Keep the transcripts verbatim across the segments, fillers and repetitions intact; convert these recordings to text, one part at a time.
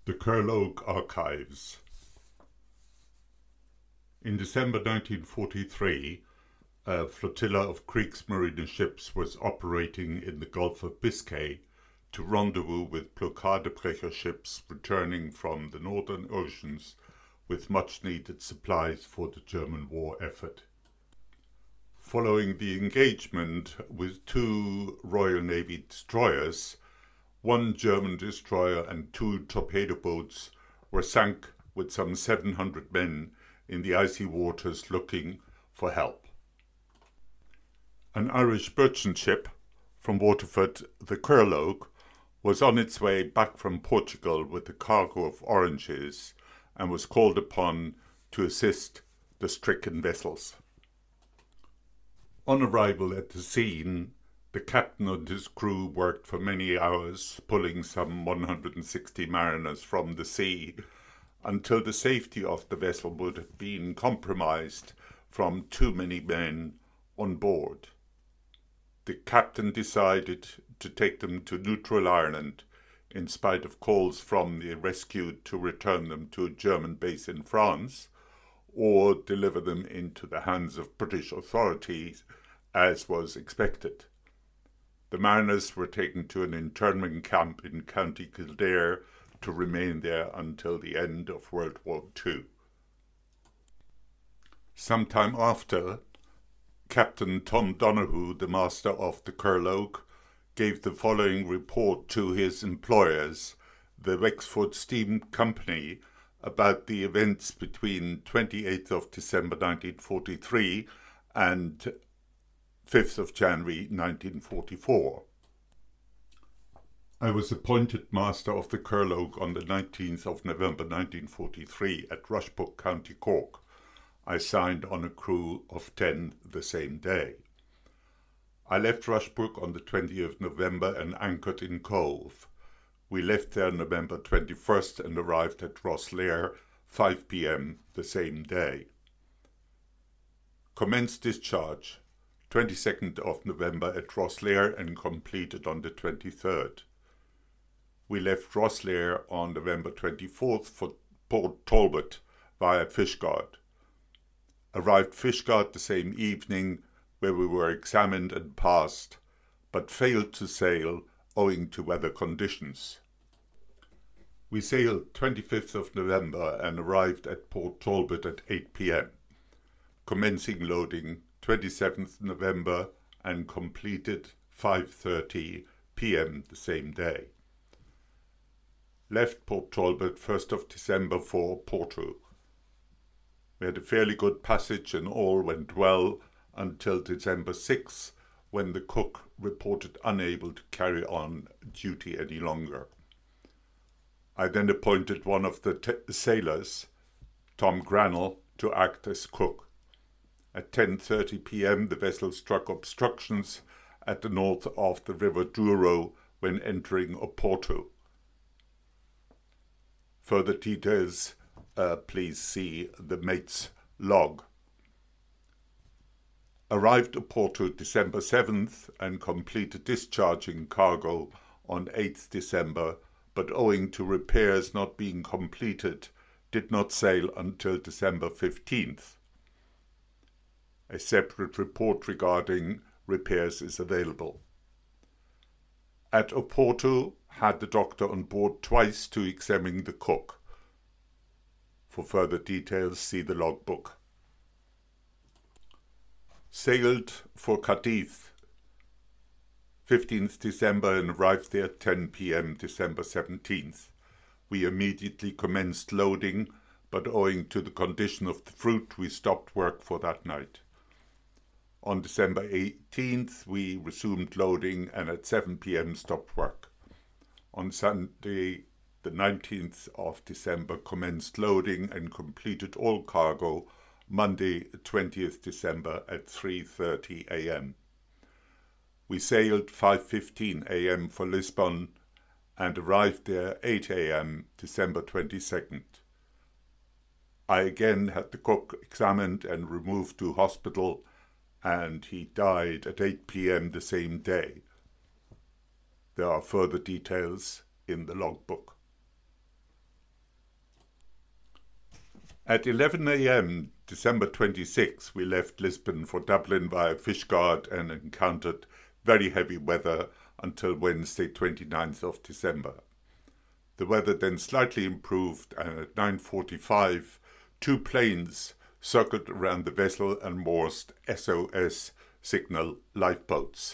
The Curlogue Archives. In December nineteen forty-three, a flotilla of Kriegsmarine ships was operating in the Gulf of Biscay to rendezvous with Blockadebrecher ships returning from the northern oceans with much-needed supplies for the German war effort. Following the engagement with two Royal Navy destroyers, one German destroyer and two torpedo boats were sunk with some seven hundred men in the icy waters looking for help. An Irish merchant ship from Waterford, the Curlogue, was on its way back from Portugal with a cargo of oranges and was called upon to assist the stricken vessels. On arrival at the scene, the captain and his crew worked for many hours, pulling some one hundred sixty mariners from the sea, until the safety of the vessel would have been compromised from too many men on board. The captain decided to take them to neutral Ireland, in spite of calls from the rescued to return them to a German base in France, or deliver them into the hands of British authorities, as was expected. The mariners were taken to an internment camp in County Kildare to remain there until the end of World War Two. Some time after, Captain Tom Donoghue, the master of the Curlogue, gave the following report to his employers, the Wexford Steam Company, about the events between twenty-eighth of December nineteen forty-three and fifth of January nineteen forty-four. I was appointed master of the Curlogue on the nineteenth of November nineteen forty-three at Rushbrook, County Cork. I signed on a crew of ten the same day. I left Rushbrook on the twentieth of November and anchored in Cove. We left there November twenty-first and arrived at Rosslare five p.m. the same day. Commenced discharge twenty-second of November at Rosslare and completed on the twenty-third. We left Rosslare on November twenty-fourth for Port Talbot via Fishguard. Arrived Fishguard the same evening, where we were examined and passed, but failed to sail owing to weather conditions. We sailed twenty-fifth of November and arrived at Port Talbot at eight p.m, commencing loading twenty-seventh of November and completed five thirty p.m. the same day. Left Port Talbot first of December for Porto. We had a fairly good passage and all went well until December sixth, when the cook reported unable to carry on duty any longer. I then appointed one of the t- sailors, Tom Granell, to act as cook. At ten thirty p.m. the vessel struck obstructions at the north of the River Douro when entering Oporto. Further details, uh, please see the mate's log. Arrived Oporto December seventh and completed discharging cargo on eighth December, but owing to repairs not being completed, did not sail until December fifteenth. A separate report regarding repairs is available. At Oporto, had the doctor on board twice to examine the cook. For further details, see the logbook. Sailed for Cadiz, fifteenth December, and arrived there at ten p.m. December seventeenth. We immediately commenced loading, but owing to the condition of the fruit, we stopped work for that night. On December eighteenth, we resumed loading and at seven p.m. stopped work. On Sunday, the nineteenth of December, commenced loading and completed all cargo Monday, twentieth December at three thirty a.m. We sailed five fifteen a.m. for Lisbon and arrived there eight a.m. December twenty-second. I again had the cook examined and removed to hospital, and he died at eight p.m. the same day. There are further details in the logbook. At eleven a m, December twenty-sixth, we left Lisbon for Dublin via Fishguard and encountered very heavy weather until Wednesday, twenty-ninth of December. The weather then slightly improved, and at nine forty-five, two planes circled around the vessel and moored S O S signal lifeboats.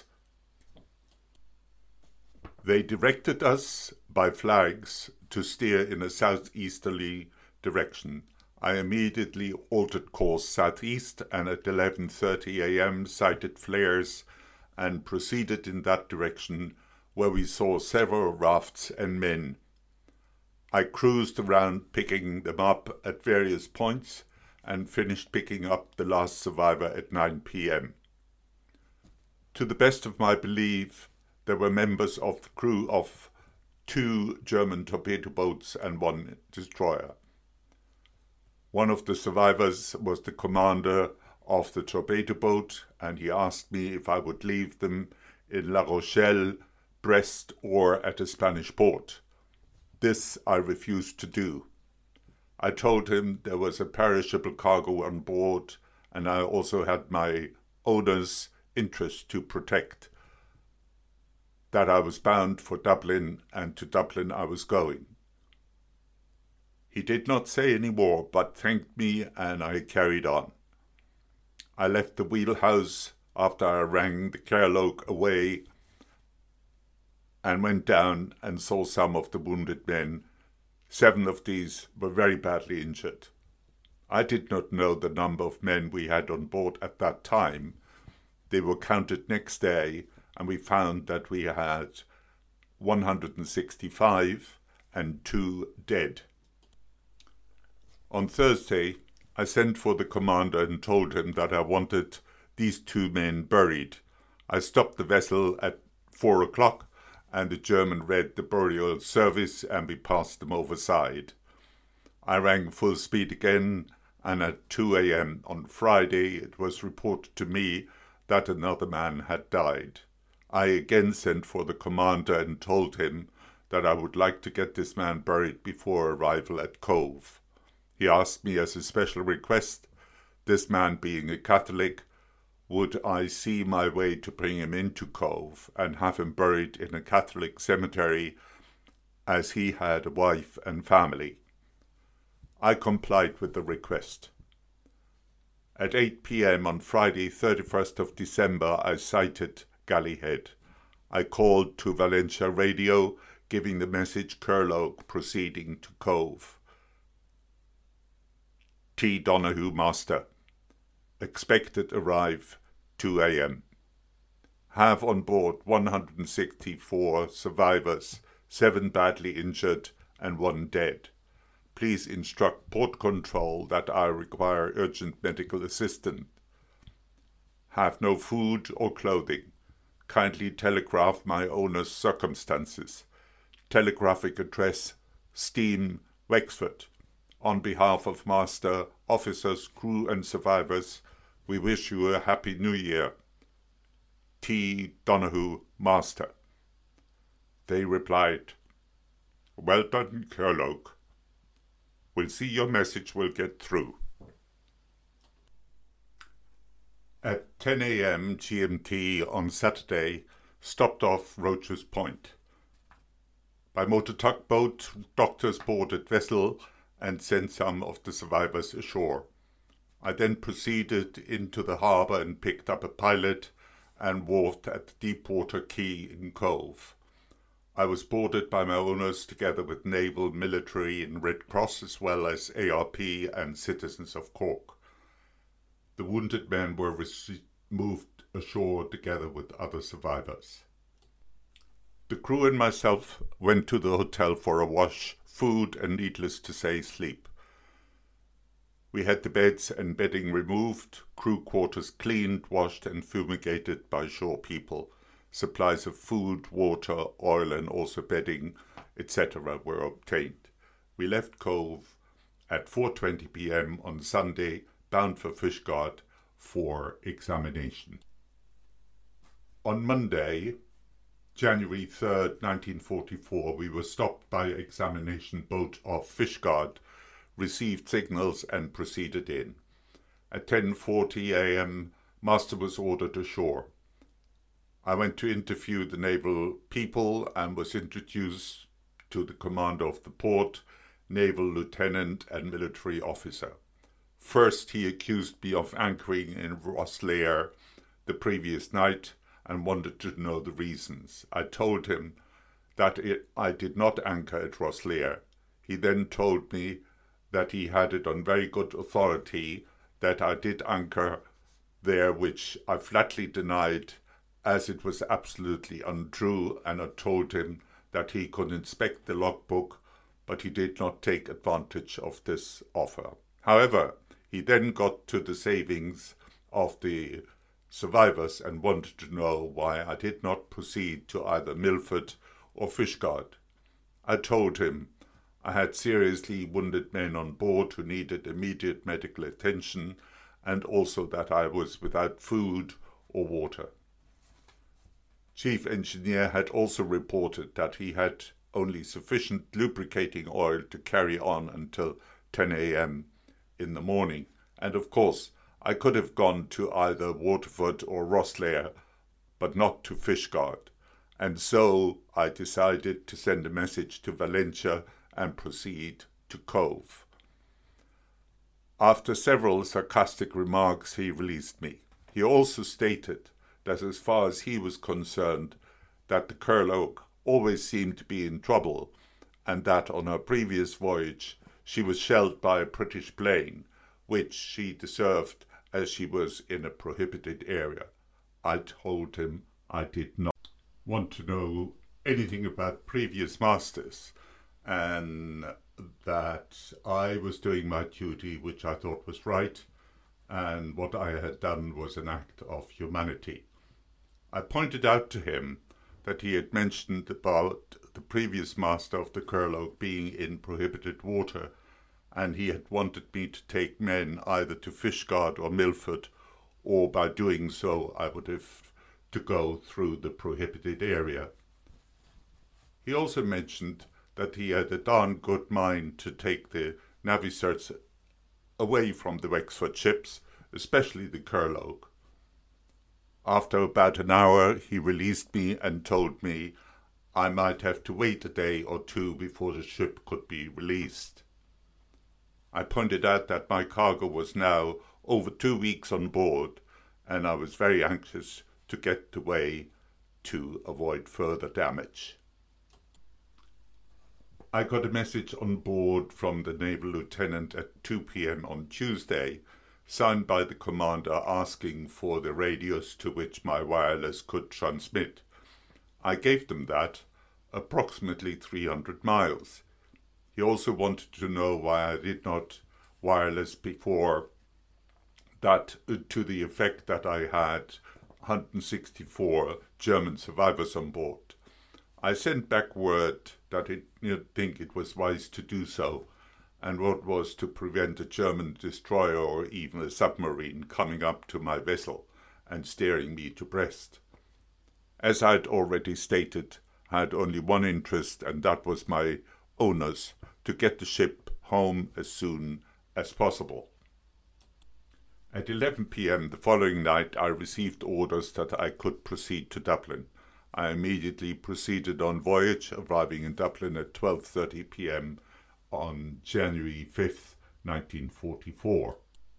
They directed us by flags to steer in a southeasterly direction. I immediately altered course southeast and at eleven thirty a m sighted flares and proceeded in that direction, where we saw several rafts and men. I cruised around picking them up at various points and finished picking up the last survivor at nine p m To the best of my belief, there were members of the crew of two German torpedo boats and one destroyer. One of the survivors was the commander of the torpedo boat, and he asked me if I would leave them in La Rochelle, Brest, or at a Spanish port. This I refused to do. I told him there was a perishable cargo on board, and I also had my owner's interest to protect, that I was bound for Dublin, and to Dublin I was going. He did not say any more, but thanked me, and I carried on. I left the wheelhouse after I rang the Cairlogue away and went down and saw some of the wounded men. Seven of these were very badly injured. I did not know the number of men we had on board at that time. They were counted next day, and we found that we had one hundred sixty-five and two dead. On Thursday, I sent for the commander and told him that I wanted these two men buried. I stopped the vessel at four o'clock, and the German read the burial service, and we passed them overside. I rang full speed again, and at two a m on Friday it was reported to me that another man had died. I again sent for the commander and told him that I would like to get this man buried before arrival at Cove. He asked me as a special request, this man being a Catholic, would I see my way to bring him into Cove and have him buried in a Catholic cemetery, as he had a wife and family. I complied with the request. At eight p m on Friday, thirty-first of December, I sighted Galley Head. I called to Valentia Radio, giving the message Cairlogue proceeding to Cove. T. Donahue, Master. Expected arrive two a m Have on board one hundred sixty-four survivors, seven badly injured and one dead. Please instruct port control that I require urgent medical assistance. Have no food or clothing. Kindly telegraph my owner's circumstances. Telegraphic address, Steam, Wexford. On behalf of Master, officers, crew and survivors, we wish you a Happy New Year. T. Donahue, Master. They replied, Well done, Cairlogue. We'll see your message will get through. At ten a m G M T on Saturday, stopped off Rocher's Point. By motor tugboat, doctors boarded vessel and sent some of the survivors ashore. I then proceeded into the harbour and picked up a pilot and wharfed at the Deepwater Quay in Cove. I was boarded by my owners together with naval, military and Red Cross, as well as A R P and citizens of Cork. The wounded men were moved ashore together with other survivors. The crew and myself went to the hotel for a wash, food and, needless to say, sleep. We had the beds and bedding removed, crew quarters cleaned, washed and fumigated by shore people. Supplies of food, water, oil and also bedding, et cetera were obtained. We left Cove at four twenty p m on Sunday, bound for Fishguard for examination. On Monday, January third, nineteen forty-four, we were stopped by examination boat off Fishguard, received signals and proceeded in. At ten forty a m, Master was ordered ashore. I went to interview the naval people and was introduced to the commander of the port, naval lieutenant and military officer. First, he accused me of anchoring in Rosslare the previous night and wanted to know the reasons. I told him that it, I did not anchor at Rosslare. He then told me that he had it on very good authority that I did anchor there, which I flatly denied, as it was absolutely untrue, and I told him that he could inspect the logbook, but he did not take advantage of this offer. However, he then got to the savings of the survivors and wanted to know why I did not proceed to either Milford or Fishguard. I told him I had seriously wounded men on board who needed immediate medical attention, and also that I was without food or water. Chief Engineer had also reported that he had only sufficient lubricating oil to carry on until ten a m in the morning, and of course I could have gone to either Waterford or Rosslare, but not to Fishguard, and so I decided to send a message to Valentia and proceed to Cove. After several sarcastic remarks, he released me. He also stated that as far as he was concerned, that the Curlew always seemed to be in trouble, and that on her previous voyage she was shelled by a British plane, which she deserved as she was in a prohibited area. I told him I did not want to know anything about previous masters, and that I was doing my duty, which I thought was right, and what I had done was an act of humanity. I pointed out to him that he had mentioned about the previous master of the Curlew being in prohibited water, and he had wanted me to take men either to Fishguard or Milford, or by doing so I would have to go through the prohibited area. He also mentioned that he had a darn good mind to take the Navisearch away from the Wexford ships, especially the Curlew. After about an hour, he released me and told me I might have to wait a day or two before the ship could be released. I pointed out that my cargo was now over two weeks on board, and I was very anxious to get away to avoid further damage. I got a message on board from the naval lieutenant at two p m on Tuesday, signed by the commander, asking for the radius to which my wireless could transmit. I gave them that, approximately three hundred miles. He also wanted to know why I did not wireless before that, to the effect that I had one hundred sixty-four German survivors on board. I sent back word that I didn't think it was wise to do so, and what was to prevent a German destroyer or even a submarine coming up to my vessel and steering me to Brest. As I had already stated, I had only one interest, and that was my owner's, to get the ship home as soon as possible. At eleven p m the following night I received orders that I could proceed to Dublin. I immediately proceeded on voyage, arriving in Dublin at twelve thirty p m on January fifth, nineteen forty-four.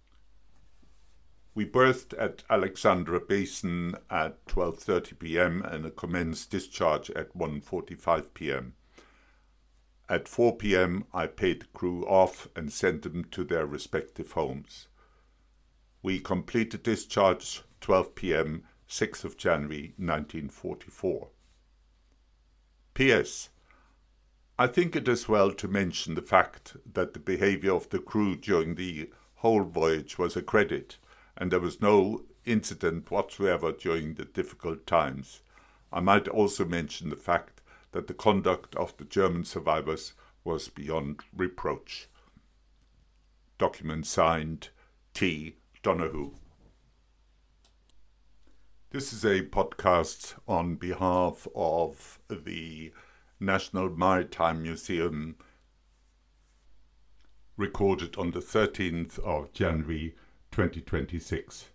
We berthed at Alexandra Basin at twelve thirty p m and commenced discharge at one forty-five p m At four p m I paid the crew off and sent them to their respective homes. We completed discharge twelve p m sixth of January nineteen forty-four. P S I think it is well to mention the fact that the behaviour of the crew during the whole voyage was a credit, and there was no incident whatsoever during the difficult times. I might also mention the fact that the conduct of the German survivors was beyond reproach. Document signed T. Donahue. This is a podcast on behalf of the National Maritime Museum recorded on the thirteenth of January twenty twenty-six.